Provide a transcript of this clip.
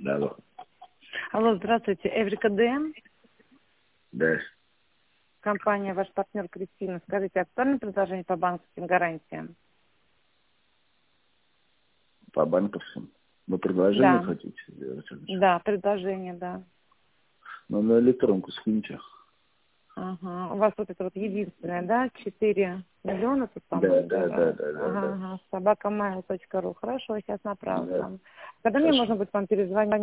Алло. Алло, здравствуйте, Эврика ДМ, Да. компания «Ваш партнер» Кристина. Скажите, актуальное предложение по банковским гарантиям? По банковским? Вы предложение Да. хотите сделать? Да, предложение, да. Ну, на электронку скиньте. Ага. У вас вот это вот единственное, да? 4 миллиона тут, Да, по-моему, да, да, да, да, Ага, да. ага. Собакамайл.ру. Хорошо, сейчас направлю Да. вам. Когда мне Хорошо. можно будет вам перезвонить?